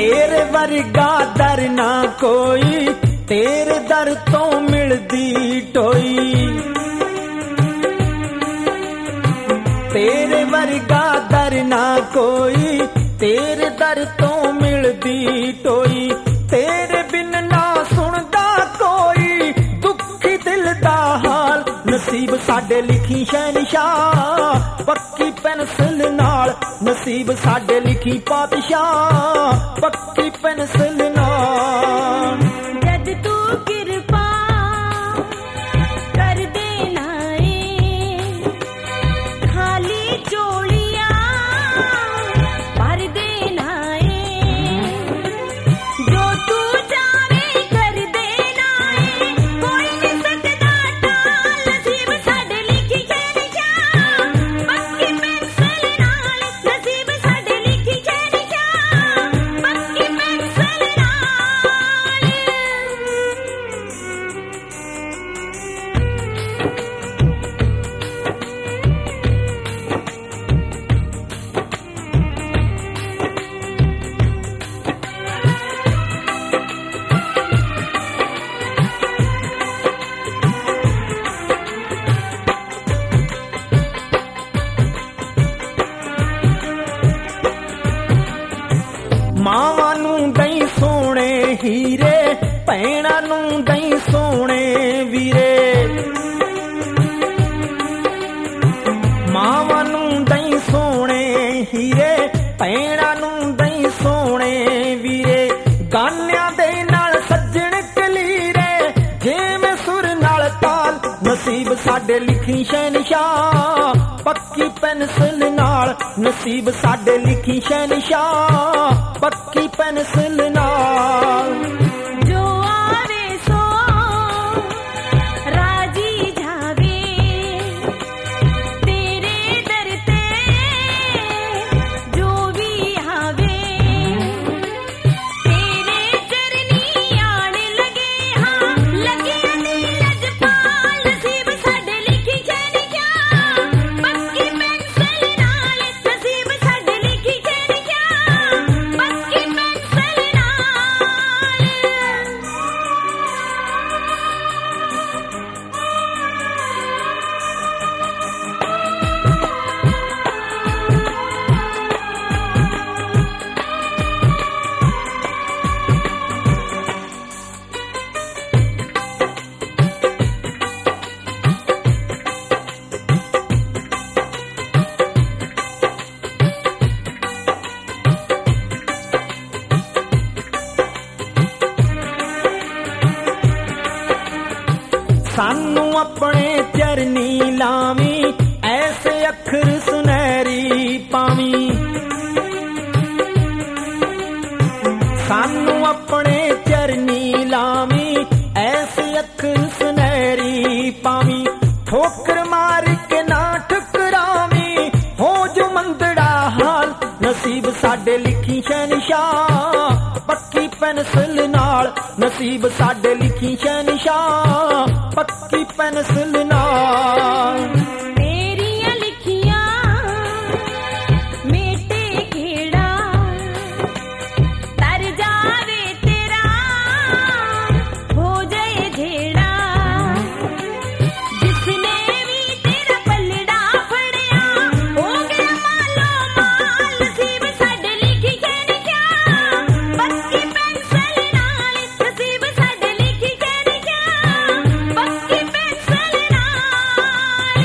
तेरे वर्गा दर ना कोई, तेरे दर तो मिलदी टोई। तेरे वर्गा दर ना कोई, तेरे दर तो मिलदी टोई। तेरे बिन ना सुनदा कोई दुखी दिल दा हाल, नसीब साडे लिखी शहनशाह पक्की पेंसिल नाल। नसीब साडे लिखी पातशाह पक्की पेंसिल नाल। जद तू किरपा कर देना ए, खाली चोलिया भर देना ए। जो तू चाहे कर देना ए, कोई नहीं सकदा टाल। नसीब साडे लिखी शहनशाह पक्की पेंसिल नाल। नसीब साडे लिखी शहनशाह पक्की पेंसिल नाल। मावां नूं दई सोने हीरे, भैणां नूं दई सोने वीरे। मावां नूं दई सोने हीरे, भैणां नूं दई सोने वीरे। गानियां दे नाल सज्जण कलीरे, जिवें सुर नाल ताल। नसीब साडे लिखी शहनशाह पक्की पेंसिल नाल। नसीब साडे लिखी शहनशाह पक्की पेंसिल नाल। जो आवे सो राजी जावे, तेरे दर ते जो भी आवे। तेरे चरनी आण लगे हाँ, लगे नी लजपाल। नसीब साडे लिखी शहनशाह पक्की पेंसिल नाल। नसीब साडे लिखी शहनशाह पक्की पेंसिल नाल। सानू अपने चरनी लावी, ऐसे अखर सुनहरी पावी। सानू अपने चरनी लावी, ऐसे अखर सुनहरी पावी। ठोकर मार के ना ठुकरावी, हो जो मंदड़ा हाल। नसीब साडे लिखी शहनशाह पक्की पेंसिल नाल। नसीब साडे लिखी शहनशाह पक्की पेंसिल नाल। तेरियां लिखियां मेटे खेड़ा, तर जावे तेरा हो जाए झेड़ा। जिसने भी तेरा पलड़ा फड़िया हो गया मालो माल। नसीब साडे लिखी शहनशाह पक्की पेंसिल नाल। नसीब साडे लिखी शहनशाह पक्की पेंसिल नाल।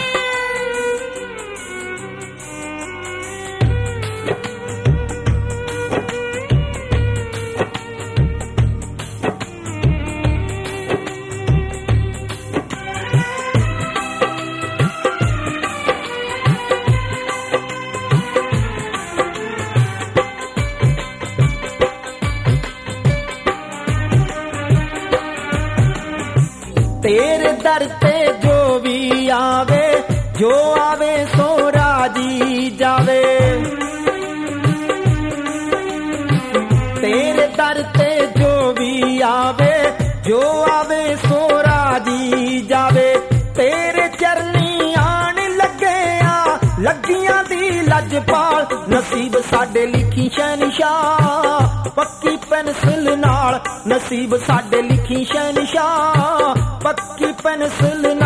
तेरे दर ते जो भी आवे, जो आवे सो राजी जावे। तेरे दर ते जो भी आवे, जो आवे सो राजी जावे। तेरे चरनी आण लगे आ, लगियां दी ਲਜਪਾਲ ਨਸੀਬ ਸਾਡੇ ਲਿਖੀ ਸ਼ਹਿਨਸ਼ਾਹ ਪੱਕੀ ਪੈਨਸਿਲ ਨਾਲ ਨਸੀਬ ਸਾਡੇ ਲਿਖੀ ਸ਼ਹਿਨਸ਼ਾਹ ਪੱਕੀ ਪੈਨਸਿਲ